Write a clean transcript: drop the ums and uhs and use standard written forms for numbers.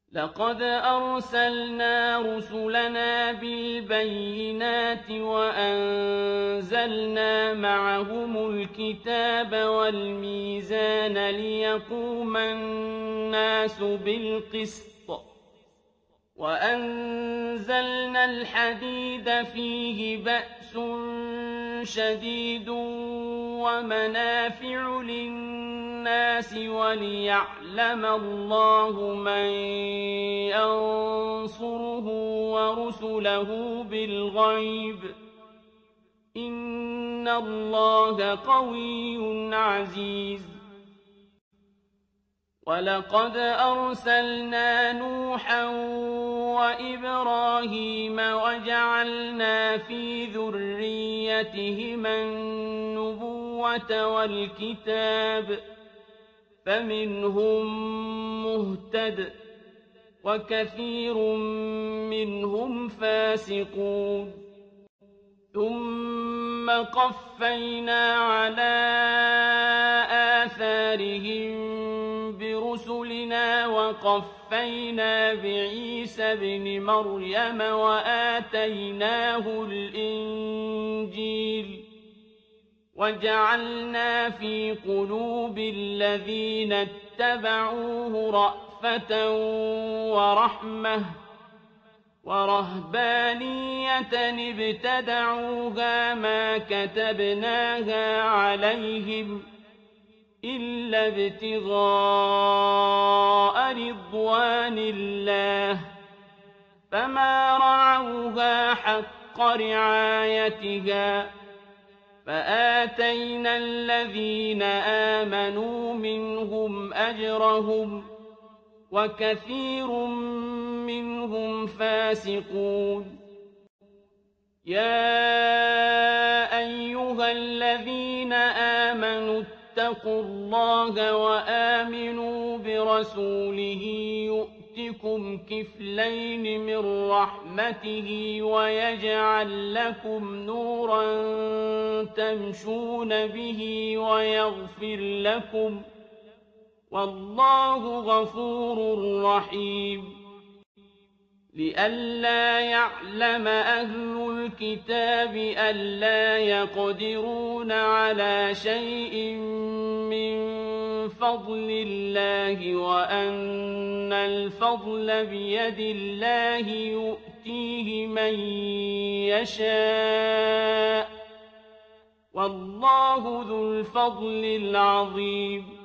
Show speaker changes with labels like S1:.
S1: لقد أرسلنا رسلنا بالبينات وأنزلنا معهم الكتاب والميزان ليقوم الناس بالقسط وأنزلنا الحديد فيه بأس شديد ومنافع للناس وليعلم الله من ينصره ورسله بالغيب إن الله قوي عزيز ولقد أرسلنا نوحا وإبراهيم وجعلنا في ذريتهما النبوة والكتاب فمنهم مهتد وكثير منهم فاسقون ثم قفينا على آثارهم برسلنا وقفينا بعيسى ابن مريم وآتيناه الإنجيل وجعلنا في قلوب الذين اتبعوه رأفة ورحمة ورهبانية ابتدعوها ما كتبناها عليهم إلا ابتغاء رضوان الله فما رعوها حق رعايتها فآتينا الذين آمنوا منهم أجرهم وكثير منهم فاسقون يا أيها الذين آمنوا اتقوا الله وآمنوا برسوله يؤتكم كفلين من رحمته ويجعل لكم نورا تمشون به ويغفر لكم والله غفور رحيم لئلا يعلم أهل الكتاب ألا يقدرون على شيء من فضل الله وأن الفضل بيد الله يؤتيه من يشاء والله ذو الفضل العظيم